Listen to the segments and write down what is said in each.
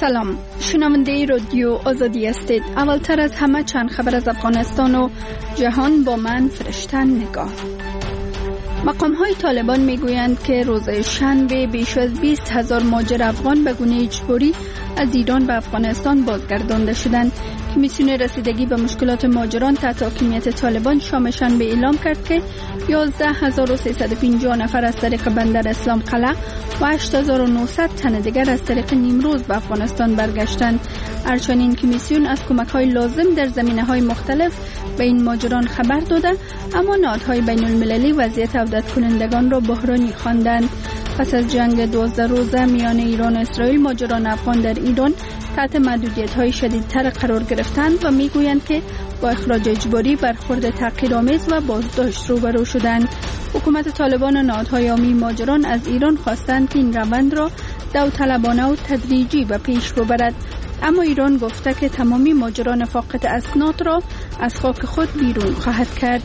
سلام، شنونده رادیو آزادی هستید. اولتر از همه چند خبر از افغانستان و جهان با من فرشته نگاه. مقام‌های طالبان میگویند که روز شنبه بیش از 20,000 مهاجر افغان به گونه اجباری از ایران به افغانستان بازگردانده شدند. کمیسیون رسیدگی به مشکلات مهاجران تحت حاکمیت طالبان شام شنبه اعلام کرد که 11,350 نفر از طریق بندر اسلام قلعه و 8,900 تن دیگر از طریق نیمروز به افغانستان برگشتند. هرچند این کمیسیون از کمک‌های لازم در زمینه‌های مختلف به این مهاجران خبر داده، اما نهادهای بین‌المللی وضعیت عودت کنندگان را بحرانی خواندند. پس از جنگ 12 روزه میان ایران و اسرائیل، مهاجران افغان در ایران تحت محدودیت‌های شدیدتر قرار گرفتند و میگویند که با اخراج اجباری، برخورد تحقیرآمیز و بازداشت روبرو شدند. حکومت طالبان و نهادهای عامی مهاجران از ایران خواستند که این روند را داوطلبانه و تدریجی به پیش ببرد، اما ایران گفته که تمامی مهاجران فاقد اسناد را از خاک خود بیرون خواهد کرد.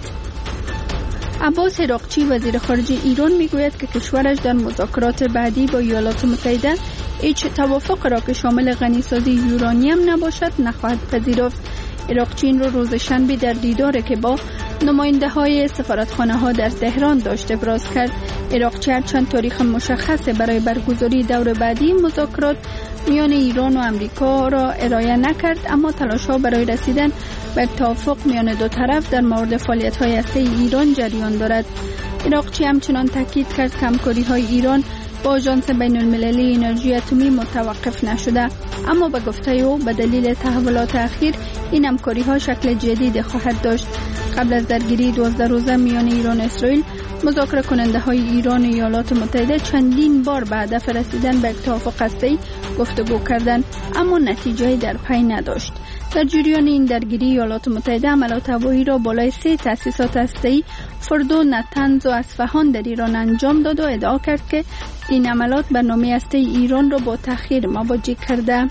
عباس عراقچی وزیر خارجه ایران میگوید که کشورش در مذاکرات بعدی با ایالات متحده هیچ توافق را که شامل غنیسازی یورانیم نباشد نخواهد پذیرفت. عراقچی این روز شنبه در دیداری که با نماینده های سفارتخانه ها در تهران داشت ابراز کرد. عراقچی چند تاریخ مشخص برای برگزاری دور بعدی مذاکرات میان ایران و امریکا را ارائه نکرد، اما تلاش ها برای رسیدن به توافق میان دو طرف در مورد فعالیت های هسته‌ای ایران جریان دارد. عراقچی همچنان تاکید کرد که همکاری های ایران با آژانس بین المللی انرژی اتمی متوقف نشده، اما به گفته او به دلیل تحولات اخیر این همکاری ها شکل جدید خواهد داشت. قبل از درگیری 12 روزه میان ایران و اسرائیل، مذاکره کننده های ایران و ایالات متحده چندین بار به هدف رسیدن به توافق هسته‌ای گفتگو کردند، اما نتیجه‌ای در پی نداشت. در جریان این درگیری، ایالات متحده عملیات هوایی را بالای 3 تأسیسات هسته‌ای فردو، نتنز و اصفهان در ایران انجام داد و ادعا کرد که این عملیات برنامه هسته‌ای ایران را با تأخیر مواجه کرده.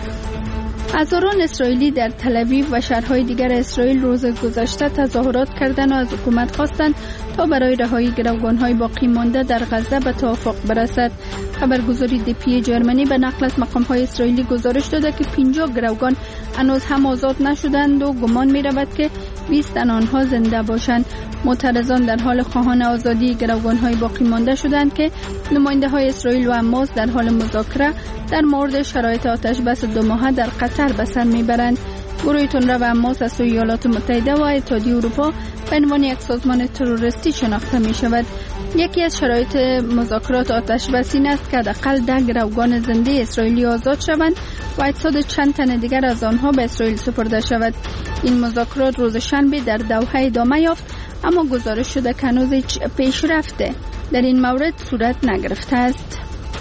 هزاران اسرائیلی در تل‌آویو و شهرهای دیگر اسرائیل روز گذشته تظاهرات کردند و از حکومت خواستند تا برای رهایی گروگان‌های باقی مانده در غزه به توافق برسد. خبرگزاری دپی جرمنی به نقل از مقام‌های اسرائیلی گزارش داده که 50 گروگان هنوز هم آزاد نشدند و گمان می‌رود که 20 تن آنها زنده باشند. معترضان در حال خواهان آزادی گروگان‌های باقی مانده شدند که نماینده‌های اسرائیل و حماس در حال مذاکره در مورد شرایط آتش‌بس 2 ماهه در قطر به سر میبرند. گروه تندرو و حماس از سوی ایالات متحده و اتحادیه اروپا به عنوان یک سازمان تروریستی شناخته می شود. یکی از شرایط مذاکرات آتش‌بس این است که حداقل 10 گروگان زنده اسرائیلی آزاد شوند و اجساد چند تن دیگر از آنها به اسرائیل سپرده شود. این مذاکرات روز شنبه در دوحه ادامه یافت، اما گزارش شده که هنوز هیچ پیشرفت در این مورد صورت نگرفته است.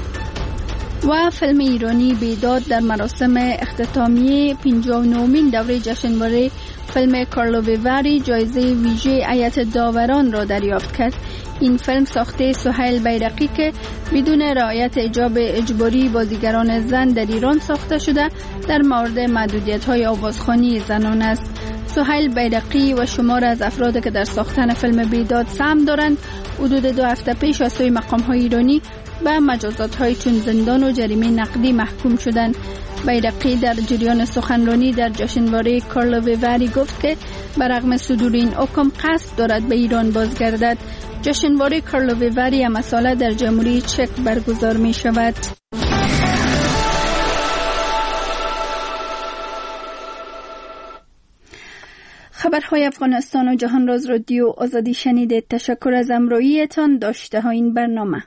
و فیلم ایرانی بیداد در مراسم اختتامیه 59مین دوره جشنواره فیلم کارلو ویواری جایزه ویژه هیئت داوران را دریافت کرد. این فیلم ساخته سهیل بیرقی که بدون رعایت حجاب اجباری بازیگران زن در ایران ساخته شده در مورد محدودیت‌های آوازخوانی زنان است. سهیل بیرقی و شمار از افراد که در ساختن فیلم بیداد سهم دارند حدود 2 هفته پیش از سوی مقام‌های ایرانی به مجازات‌های چون زندان و جریمه نقدی محکوم شدند. بیرقی در جریان سخنرانی در جشنواره کارلو ویواری گفت که برغم صدور این حکم قصد دارد به ایران بازگردد. جشنواره کارلو ویواری هم ساله در جمهوری چک برگزار می شود. خبرهای افغانستان و جهان را از رادیو آزادی شنیدید. تشکر از همراهیتان. داشته ها این برنامه.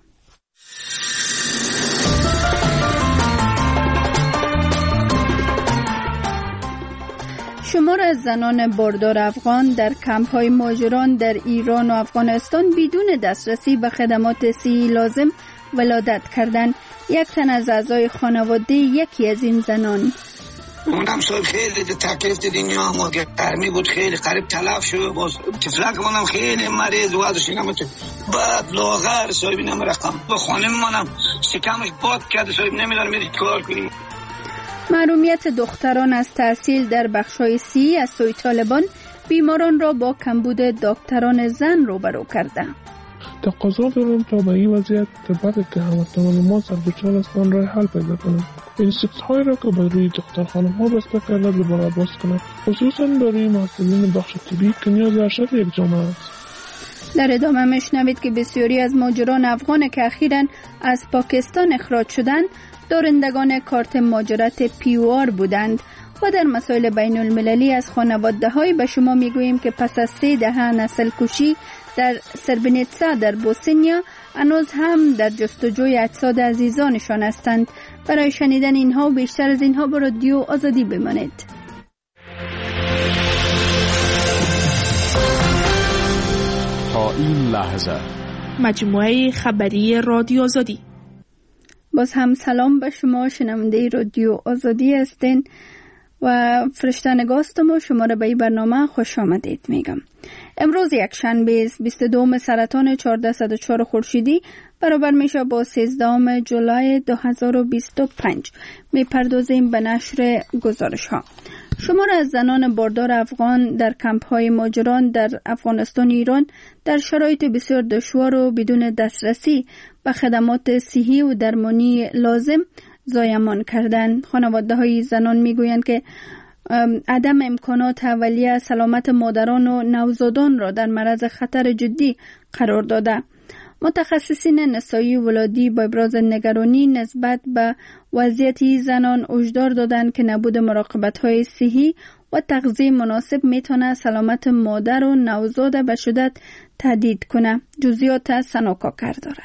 شمار از زنان باردار افغان در کمپ‌های مهاجران در ایران و افغانستان بدون دسترسی به خدمات صحی لازم ولادت کردند. یک تن از اعضای خانواده یکی از این زنان: اونم صاحب خیلی تکلیف دنیا ما گرمی بود، خیلی قریب تلف شد. باز تفلک منم خیلی مریض وضعش نمیتونه، بعد لاغر صاحب اینم رقم به خانم منم شکمش باد کرده صاحب، نمیدونم میری کار کنیم. محرومیت دختران از تحصیل در بخش‌های صحی از سوی طالبان بیماران را با کمبود دکتران زن روبرو کرده. تقاضا دارم تا به این وضعیت بعد که هموطنان ما سربچال هستند راه حل پیدا کنند. اینستیتوت‌هایی را که بر روی دخترخانه‌ها بسته کرده دوباره باز کنند، خصوصا برای مسئولین بخش طبی که نیاز ارشد یک جامعه است. در ادامه میشنوید که بسیاری از مهاجران افغان که اخیراً از پاکستان اخراج شدند دارندگان کارت مهاجرت POR بودند و در مسائل بین المللی از خانواده‌های به شما میگوییم که پس از 3 دهه نسل کشی در سربنیتسا در بوسنیا هنوز هم در جستجوی اجساد عزیزانشان هستند. برای شنیدن اینها و بیشتر از اینها با رادیو آزادی بمانید. تا این لحظه مجموعه خبری رادیو آزادی. باز هم سلام به شما شنونده رادیو آزادی هستین و فرشته ما شما را به این برنامه خوش آمدید میگم. امروز یک شنبه 22 سرطان 1404 خورشیدی برابر میشه با 13 جولای 2025. میپردازیم به نشر گزارش ها. شمار از زنان باردار افغان در کمپ های مهاجران در افغانستان ایران در شرایط بسیار دشوار و بدون دسترسی به خدمات صحی و درمانی لازم زایمان کردند. خانواده های زنان میگویند که عدم امکانات اولیه سلامت مادران و نوزادان را در معرض خطر جدی قرار داده. متخصصین نسایی ولادی با ابراز نگرانی نسبت به وضعیت زنان هشدار دادند که نبود مراقبت‌های صحی و تغذیه مناسب میتونه سلامت مادر و نوزاد به شدت تهدید کنه. جزئیات سناکا داره.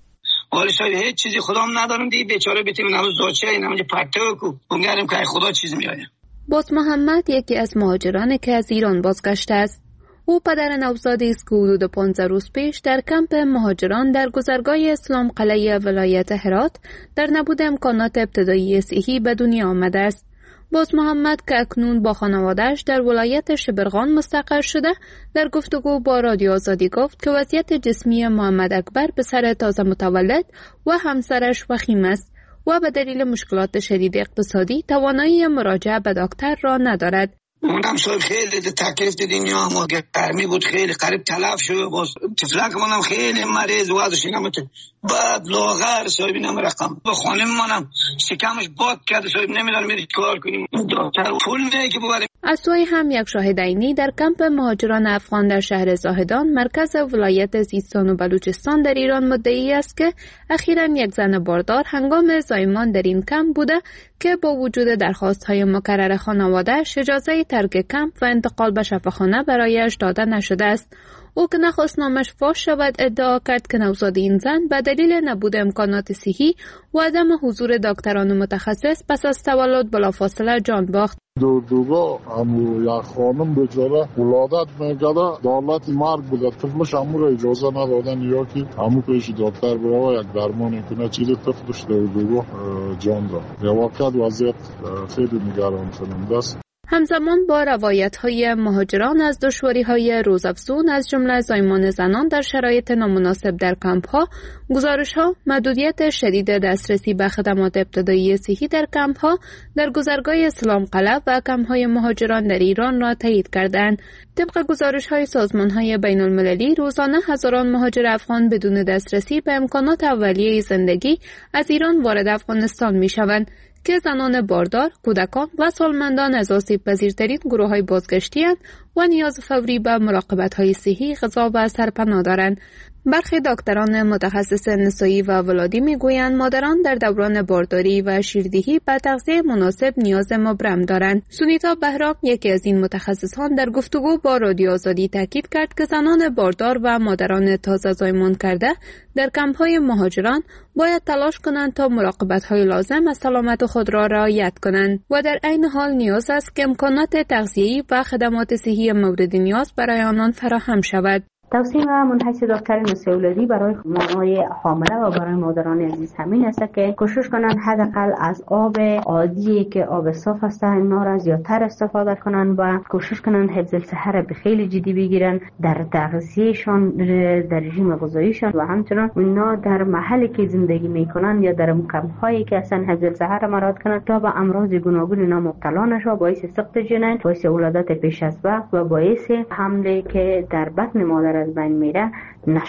ولی شاید هیچ چیزی خدام ندارم دی بیچاره بتیم نوز زاچه این همونجا پرته کو امیدوارم که خدا چیز میاره. باز محمد یکی از مهاجرانی که از ایران بازگشته است. او پدر نوزادی است که حدود 15 روز پیش در کمپ مهاجران در گذرگاه اسلام قلعه ولایت هرات در نبود امکانات ابتدایی صحی به دنیا آمده است. باز محمد که اکنون با خانواده‌اش در ولایت شبرغان مستقر شده در گفتگو با رادیو آزادی گفت که وضعیت جسمی محمد اکبر به سر تازه متولد و همسرش وخیم است و به دلیل مشکلات شدید اقتصادی توانایی مراجعه به دکتر را ندارد. اونم صاحب خیلی تکلیف دیدیم یا ما گرمی بود خیلی قریب تلف شد. باز تفلک منم خیلی مریض وضعش اینم بعد لاغر صاحب اینم رقم به خانم منم شکمش باد کرده صاحب نمیدونم میرید کار کنیم دکتر پول نه که ببریم. از سوی هم یک شاهد عینی در کمپ مهاجران افغان در شهر زاهدان مرکز ولایت سیستان و بلوچستان در ایران مدعی است که اخیراً یک زن باردار هنگام زایمان در این کمپ بوده که با وجود درخواست‌های مکرر خانواده‌اش اجازه ترک کمپ و انتقال به شفاخانه برایش داده نشده است. او که نخواست نامش فاش شود ادعا کرد که نوزاد این زن به دلیل نبود امکانات صحی و عدم حضور دکتران متخصص پس از تولد بلافاصله جان باخت. دوگاه همو یک خانم بچاره ولادت میکرده دولت مرگ بوده طفلش همو را اجازه ندادن یا که همو پیش دکتر برای یک درمان کنه چیز طفلش دوگاه جان داد. یا وقت وضعیت خیلی نگران کننده است. همزمان با روایت‌های مهاجران از دشواری‌های روزافزون از جمله زایمان زنان در شرایط نامناسب در کمپ‌ها، گزارش‌ها محدودیت شدید دسترسی به خدمات ابتدایی صحی در کمپ‌ها در گذرگاه اسلام قلعه و کمپ‌های مهاجران در ایران را تایید کردند. طبق گزارش‌های سازمان‌های بین‌المللی روزانه هزاران مهاجر افغان بدون دسترسی به امکانات اولیه زندگی از ایران وارد افغانستان می‌شوند که زنان باردار، کودکان و سالمندان از آسیب‌پذیرترین گروه‌های بازگشتی اند و نیاز فوری به مراقبت‌های صحی، غذا و سرپناه دارند. برخی دکتران متخصص نسایی و ولادی میگویند مادران در دوران بارداری و شیردهی به تغذیه مناسب نیاز مبرم دارند. سونیتا بهرام یکی از این متخصصان در گفتگو با رادیو آزادی تاکید کرد که زنان باردار و مادران تازه زایمان کرده در کمپ‌های مهاجران باید تلاش کنند تا مراقبت‌های لازم از سلامت خود را رعایت کنند و در عین حال نیاز است که امکانات تغذیه‌ای و خدمات صحی مورد نیاز برای آنان فراهم شود. توصیه منحص دکتر نسایی ولادی برای مامای حامله و برای مادران عزیز همین است که کوشش کنند حداقل از آب عادی که آب صاف است اینا را زیادتر استفاده کنند و کوشش کنند حفظ الصحه به خیلی جدی بگیرن در تغذیهشان، در رژیم غذاییشان و همچنین اینا در محلی که زندگی میکنند یا در مکان‌هایی که اصلا حفظ الصحه را مراعات کنند تا به امراض گوناگون اینا مبتلا نشوند، باعث سقط جنین، باعث ولادت پیش از وقت و باعث حمله که در بطن مادر از بین میره نشود.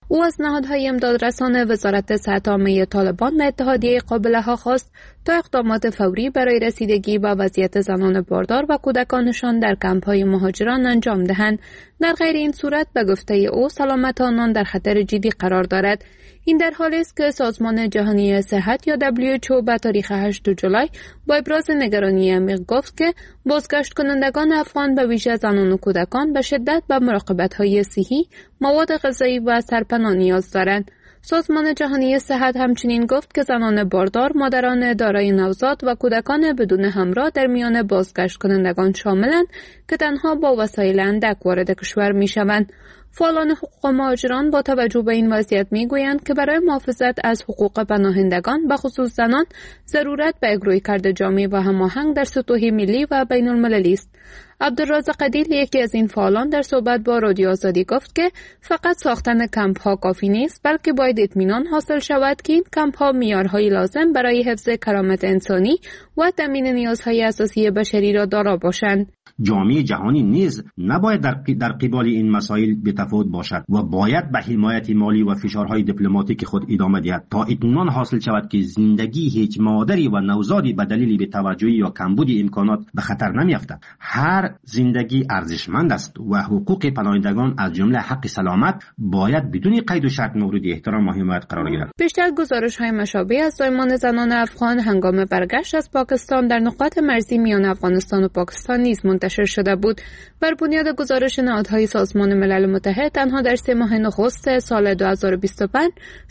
او از نهادهای امدادرسان وزارت صحت عامه طالبان و اتحادیه قابله ها خواست تا اقدامات فوری برای رسیدگی به وضعیت زنان باردار و کودکانشان در کمپ‌های مهاجران انجام دهند. در غیر این صورت به گفته او سلامت آنان در خطر جدی قرار دارد. این در حالی است که سازمان جهانی صحت یا WHO به تاریخ 8 جولای با ابراز نگرانی عمیق گفت که بازگشت کنندگان افغان به ویژه زنان و کودکان به شدت به مراقبت‌های صحی، مواد غذایی و سرپناه نیاز دارند. سازمان جهانی صحت همچنین گفت که زنان باردار، مادران دارای نوزاد و کودکان بدون همراه در میان بازگشت کنندگان شاملند که تنها با وسایل اندک وارد کشور می‌شوند. فعالان حقوق مهاجران با توجه به این وضعیت میگویند که برای محافظت از حقوق پناهندگان به خصوص زنان ضرورت به رویکرد جامع و هماهنگ در سطوح ملی و بین المللی است. عبدالرزاق عدیل یکی از این فعالان در صحبت با رادیو آزادی گفت که فقط ساختن کمپ ها کافی نیست، بلکه باید اطمینان حاصل شود که این کمپ ها معیارهای لازم برای حفظ کرامت انسانی و تامین نیازهای اساسی بشری را دارا باشند. جامعه جهانی نیز نباید در قبال این مسائل بی‌تفاوت باشد و باید به حمایت مالی و فشارهای دیپلماتیک خود ادامه دهد تا اطمینان حاصل شود که زندگی هیچ مادری و نوزادی به دلیل بی‌توجهی یا کمبود امکانات به خطر نمی‌افتد. هر زندگی ارزشمند است و حقوق پناهندگان از جمله حق سلامت باید بدون قید و شرط مورد احترام و حمایت قرار گیرد. بیشتر گزارش‌های مشابه از زایمان زنان افغان هنگام برگشت از پاکستان در نقاط مرزی میان افغانستان و پاکستان نیز منتشر شده بود. بر بنیاد گزارش نهادهای سازمان ملل متحد تنها در 3 ماه نخست سال 2025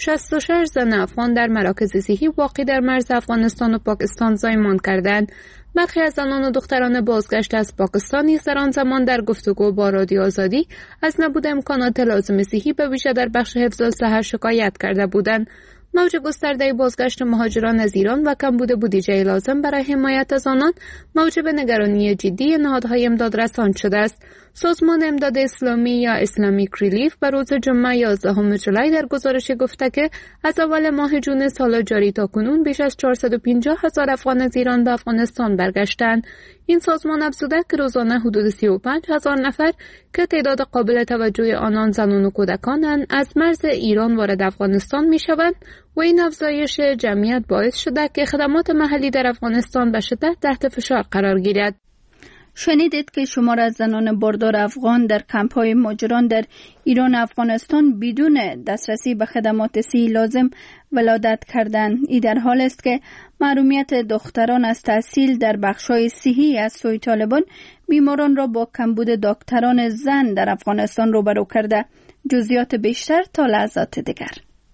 66 زن افغان در مراکز صحی واقع در مرز افغانستان و پاکستان زایمان کردند. برخی از زنان و دختران بازگشت از پاکستان نیز در آن زمان در گفتگو با رادیو آزادی از نبود امکانات لازم صحی به ویژه در بخش حفظ الصحه شکایت کرده بودند. موج گسترده بازگشت مهاجران از ایران و کمبود بودجه لازم برای حمایت از آنان موجب نگرانی جدی نهادهای امدادرسان شده است. سازمان امداد اسلامی یا اسلامیک ریلیف به روز جمعه 11 جولای در گزارش گفته که از اول ماه جون سال جاری تا کنون بیش از 450,000 افغان از ایران به افغانستان برگشتند. این سازمان افزوده که روزانه حدود 35,000 نفر که تعداد قابل توجه آنان زنان و کودکانند از مرز ایران وارد افغانستان می‌شوند و این افزایش جمعیت باعث شده که خدمات محلی در افغانستان به شدت تحت فشار قرار گیرد. شنیدید که شمار از زنان باردار افغان در کمپ‌های مهاجران در ایران و افغانستان بدون دسترسی به خدمات صحی لازم ولادت کردند. این در حال است که محرومیت دختران از تحصیل در بخش‌های صحی از سوی طالبان بیماران را با کمبود دکتران زن در افغانستان روبرو کرده. جزئیات بیشتر تا لحظات دیگر.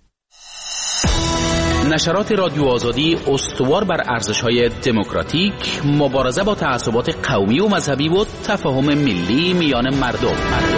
نشرات رادیو آزادی استوار بر ارزش‌های دموکراتیک، مبارزه با تعصبات قومی و مذهبی و تفاهم ملی میان مردم.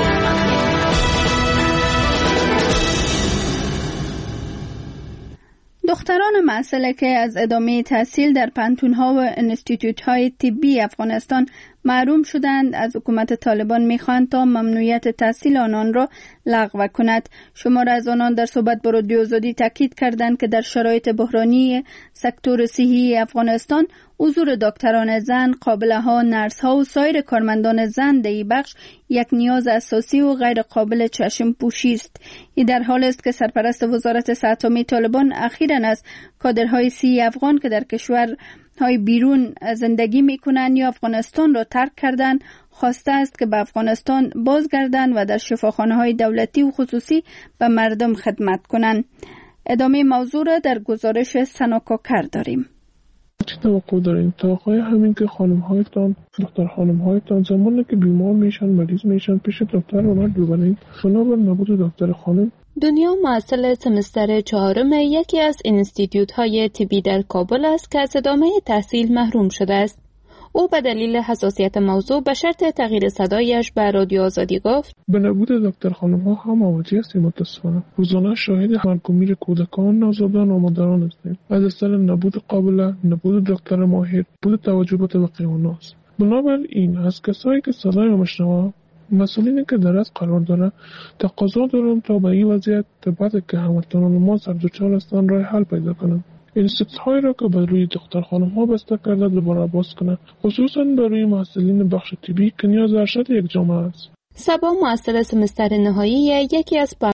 دختران مسئله که از ادامه تحصیل در پانتون‌ها و انستیتوت‌های طبی افغانستان محروم شدند از حکومت طالبان می‌خواهند تا ممنوعیت تحصیل آنان را لغو کند. شمار از آنان در صحبت با رادیو آزادی تاکید کردند که در شرایط بحرانی سکتور صحی افغانستان حضور دکتران زن، قابله‌ها، نرس‌ها و سایر کارمندان زن در این بخش یک نیاز اساسی و غیر قابل چشم پوشی است. این در حال است که سرپرست وزارت صحت عامه طالبان اخیراً از کادرهای صحی افغان که در کشورهای بیرون زندگی می‌کنند یا افغانستان را ترک کردند خواسته است که به افغانستان بازگردند و در شفاخانه‌های دولتی و خصوصی به مردم خدمت کنند. ادامه موضوع را در گزارش سناکاکر داریم. چی توقع دارین تا آقای همین که خانم‌هایتان، دختر خانم‌هایتان زمانی که بیمار میشن، مریض میشن پیش دکتر اومد ببرین بنابر نبود دکتر خانم؟ دنیا معسل سمستر 4 یکی از انستیتوت‌های طبی در کابل است که از ادامه تحصیل محروم شده است. او به دلیل حساسیت موضوع به شرط تغییر صدایش به رادیو آزادی گفت: به نبود دکتر خانم‌ها هم مواجه هستیم متاسفانه. روزانه شاهد مرگ و میر کودکان، نوزادان و مادران هستیم. از اثر نبود قابله، نبود دکتر ماهر، نبود توجه به طبقه اوناست. بنابراین از کسایی که صدای ما میشنوند، مسئولینی که در از قرار داره تقاضا دارم تا به این وضعیت بعد که هموطنان ما سر دچار هستند راه حل پیدا کنند. اینستیتوت‌هایی را که بر روی دختر خانم‌ها بسته کرده دوباره باز کنند، خصوصاً برای محصلین بخش طبی که نیاز ارشد یک جامعه است. صبا معسل سمستر نهایی یکی از